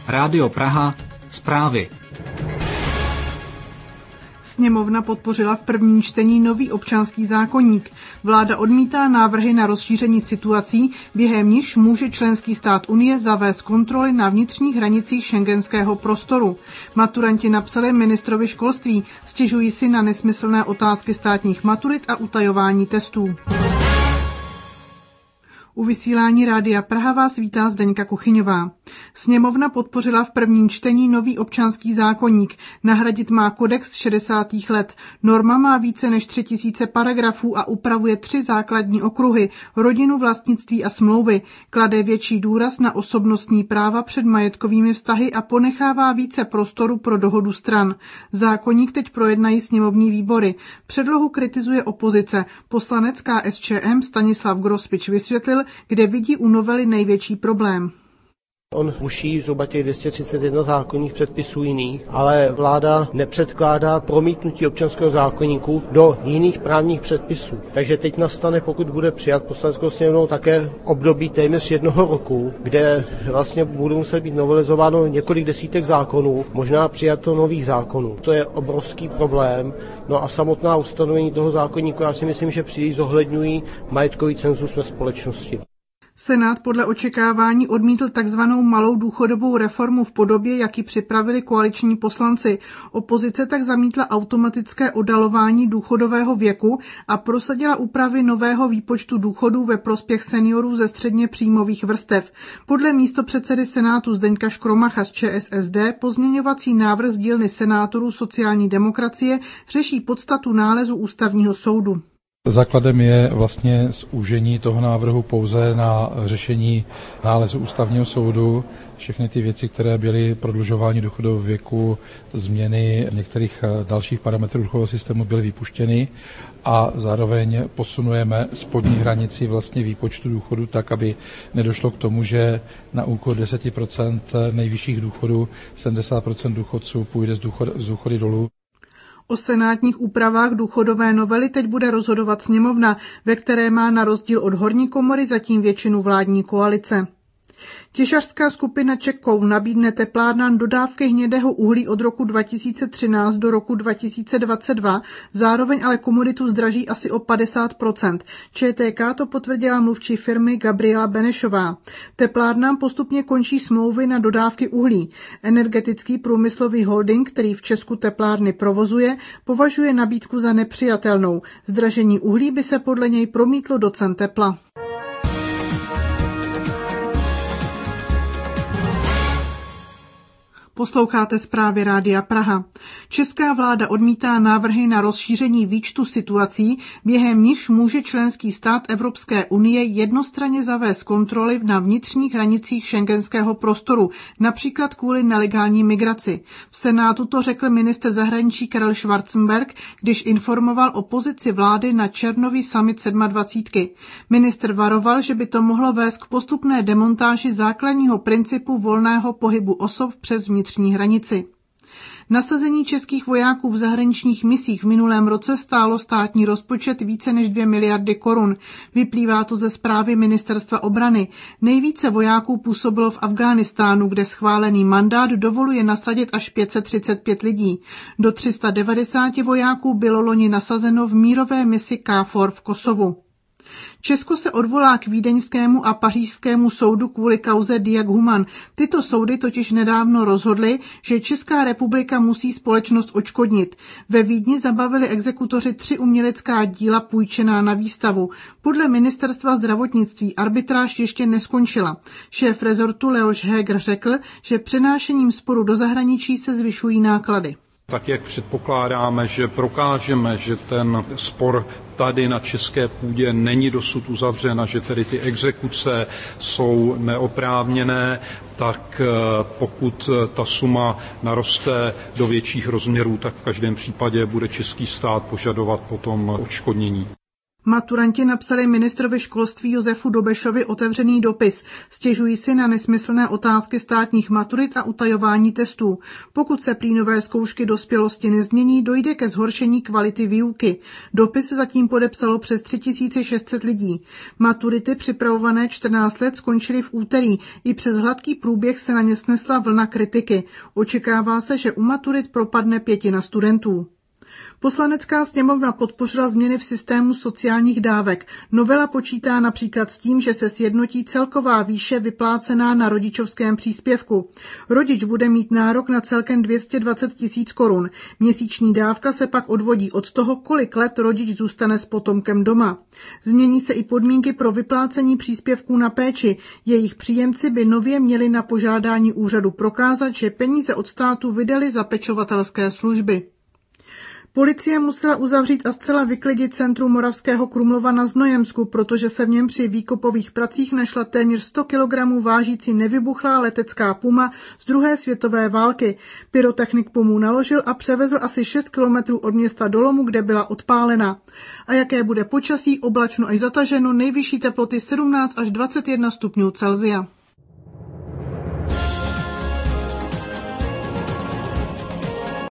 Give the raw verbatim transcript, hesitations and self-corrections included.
Rádio Praha, zprávy. Sněmovna podpořila v prvním čtení nový občanský zákoník. Vláda odmítá návrhy na rozšíření situací, během nichž může členský stát Unie zavést kontroly na vnitřních hranicích schengenského prostoru. Maturanti napsali ministrovi školství, stěžují si na nesmyslné otázky státních maturit a utajování testů. U vysílání Rádia Praha vás vítá Zdeňka Kuchyňová. Sněmovna podpořila v prvním čtení nový občanský zákoník. Nahradit má kodex z šedesátých let. Norma má více než tři tisíce paragrafů a upravuje tři základní okruhy: rodinu, vlastnictví a smlouvy. Klade větší důraz na osobnostní práva před majetkovými vztahy a ponechává více prostoru pro dohodu stran. Zákoník teď projednají sněmovní výbory. Předlohu kritizuje opozice. Poslanec K S Č M Stanislav Grospič vysvětlil, kde vidí u novely největší problém. On ruší zhruba těch dvě stě třicet jedna zákonných předpisů jiných, ale vláda nepředkládá promítnutí občanského zákoníku do jiných právních předpisů. Takže teď nastane, pokud bude přijat Poslaneckou sněmovnou, také období téměř jednoho roku, kde vlastně budou muset být novelizováno několik desítek zákonů, možná přijato nových zákonů. To je obrovský problém. No a samotná ustanovení toho zákoníku, já si myslím, že příliš zohledňují majetkový cenzus ve společnosti. Senát podle očekávání odmítl takzvanou malou důchodovou reformu v podobě, jak ji připravili koaliční poslanci. Opozice tak zamítla automatické oddalování důchodového věku a prosadila úpravy nového výpočtu důchodů ve prospěch seniorů ze středně příjmových vrstev. Podle místopředsedy Senátu Zdeňka Škromacha z Č S S D pozměňovací návrh z dílny senátorů sociální demokracie řeší podstatu nálezu Ústavního soudu. Základem je vlastně zúžení toho návrhu pouze na řešení nálezu Ústavního soudu. Všechny ty věci, které byly prodlužování důchodového věku, změny některých dalších parametrů důchodového systému byly vypuštěny a zároveň posunujeme spodní hranici vlastně výpočtu důchodu tak, aby nedošlo k tomu, že na úkor deset procent nejvyšších důchodů sedmdesát procent důchodců půjde z, důchod, z důchody dolů. O senátních úpravách důchodové novely teď bude rozhodovat sněmovna, ve které má na rozdíl od horní komory zatím většinu vládní koalice. Těžařská skupina Czech nabídne teplárnám dodávky hnědého uhlí od roku dva tisíce třináct do roku dva tisíce dvacet dva, zároveň ale komoditu zdraží asi o padesát procent. Č T K to potvrdila mluvčí firmy Gabriela Benešová. Teplárnám postupně končí smlouvy na dodávky uhlí. Energetický průmyslový holding, který v Česku teplárny provozuje, považuje nabídku za nepřijatelnou. Zdražení uhlí by se podle něj promítlo do cen tepla. Posloucháte zprávy Rádia Praha. Česká vláda odmítá návrhy na rozšíření výčtu situací, během nichž může členský stát Evropské unie jednostranně zavést kontroly na vnitřních hranicích schengenského prostoru, například kvůli nelegální migraci. V Senátu to řekl ministr zahraničí Karel Schwarzenberg, když informoval o pozici vlády na červnový summit sedmadvacítky. Ministr varoval, že by to mohlo vést k postupné demontáži základního principu volného pohybu osob přes vnitřní hranici. Nasazení českých vojáků v zahraničních misích v minulém roce stálo státní rozpočet více než dvě miliardy korun. Vyplývá to ze zprávy Ministerstva obrany. Nejvíce vojáků působilo v Afghánistánu, kde schválený mandát dovoluje nasadit až pět set třicet pět lidí. Do tři sta devadesát vojáků bylo loni nasazeno v mírové misi K F O R v Kosovu. Česko se odvolá k vídeňskému a pařížskému soudu kvůli kauze Diag Human. Tyto soudy totiž nedávno rozhodly, že Česká republika musí společnost odškodnit. Ve Vídni zabavili exekutoři tři umělecká díla půjčená na výstavu. Podle ministerstva zdravotnictví arbitráž ještě neskončila. Šéf rezortu Leoš Heger řekl, že přenášením sporu do zahraničí se zvyšují náklady. Tak jak předpokládáme, že prokážeme, že ten spor tady na české půdě není dosud uzavřen a že tedy ty exekuce jsou neoprávněné, tak pokud ta suma naroste do větších rozměrů, tak v každém případě bude český stát požadovat potom odškodnění. Maturanti napsali ministrovi školství Josefu Dobešovi otevřený dopis. Stěžují si na nesmyslné otázky státních maturit a utajování testů. Pokud se prý nové zkoušky dospělosti nezmění, dojde ke zhoršení kvality výuky. Dopis zatím podepsalo přes tři tisíce šest set lidí. Maturity připravované čtrnáct let skončily v úterý. I přes hladký průběh se na ně snesla vlna kritiky. Očekává se, že u maturit propadne pětina studentů. Poslanecká sněmovna podpořila změny v systému sociálních dávek. Novela počítá například s tím, že se sjednotí celková výše vyplácená na rodičovském příspěvku. Rodič bude mít nárok na celkem dvě stě dvacet tisíc korun. Měsíční dávka se pak odvodí od toho, kolik let rodič zůstane s potomkem doma. Změní se i podmínky pro vyplácení příspěvků na péči. Jejich příjemci by nově měli na požádání úřadu prokázat, že peníze od státu vydali za pečovatelské služby. Policie musela uzavřít a zcela vyklidit centrum Moravského Krumlova na Znojemsku, protože se v něm při výkopových pracích našla téměř sto kilogramů vážící nevybuchlá letecká puma z druhé světové války. Pyrotechnik pumu naložil a převezl asi šest kilometrů od města do lomu, kde byla odpálena. A jaké bude počasí, oblačno až zataženo, nejvyšší teploty sedmnáct až dvacet jedna stupňů Celsia.